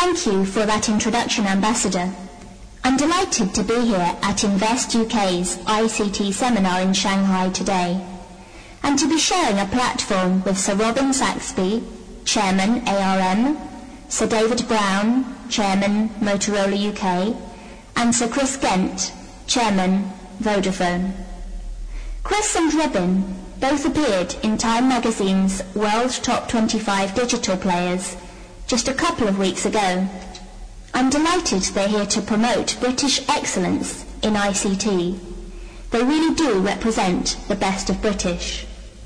Thank you for that introduction, Ambassador. I'm delighted to be here at Invest UK's ICT seminar in Shanghai today, and to be sharing a platform with Sir Robin Saxby, Chairman ARM, Sir David Brown, Chairman Motorola UK, and Sir Chris Gent, Chairman Vodafone. Chris and Robin both appeared in Time magazine's World Top 25 Digital Players just a couple of weeks ago. I'm delighted they're here to promote British excellence in ICT. They really do represent the best of British.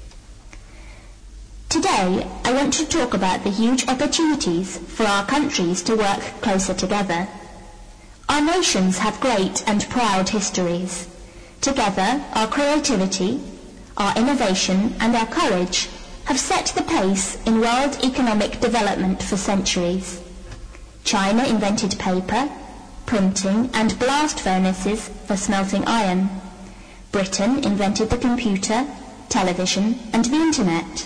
Today, I want to talk about the huge opportunities for our countries to work closer together. Our nations have great and proud histories. Together, our creativity, our innovation and our courage have set the pace in world economic development for centuries. China invented paper, printing and blast furnaces for smelting iron. Britain invented the computer, television and the internet.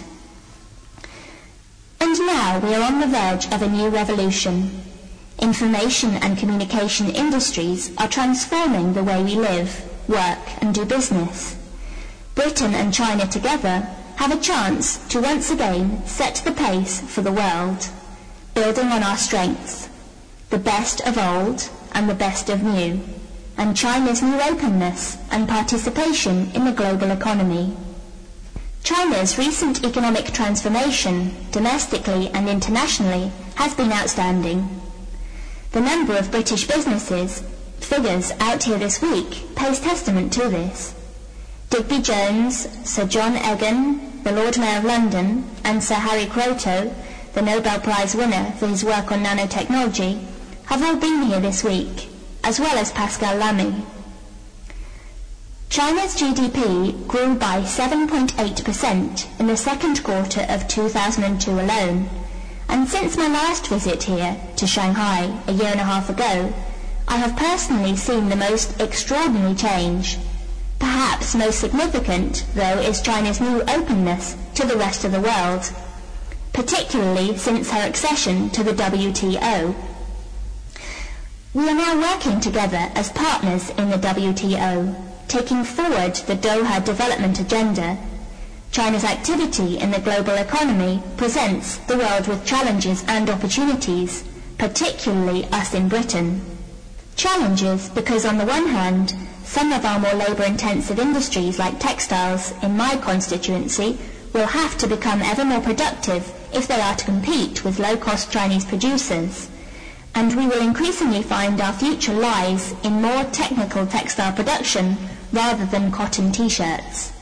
And now we are on the verge of a new revolution. Information and communication industries are transforming the way we live, work and do business. Britain and China together have a chance to once again set the pace for the world, building on our strengths, the best of old and the best of new, and China's new openness and participation in the global economy. China's recent economic transformation, domestically and internationally, has been outstanding. The number of British businesses, figures out here this week, pays testament to this. Digby Jones, Sir John Egan, the Lord Mayor of London, and Sir Harry Kroto, the Nobel Prize winner for his work on nanotechnology, have all been here this week, as well as Pascal Lamy. China's GDP grew by 7.8% in the second quarter of 2002 alone, and since my last visit here to Shanghai a year and a half ago, I have personally seen the most extraordinary change. Perhaps most significant, though, is China's new openness to the rest of the world, particularly since her accession to the WTO. We are now working together as partners in the WTO, taking forward the Doha Development Agenda. China's activity in the global economy presents the world with challenges and opportunities, particularly us in Britain. Challenges because, on the one hand, some of our more labour-intensive industries like textiles in my constituency will have to become ever more productive if they are to compete with low-cost Chinese producers, and we will increasingly find our future lies in more technical textile production rather than cotton t-shirts.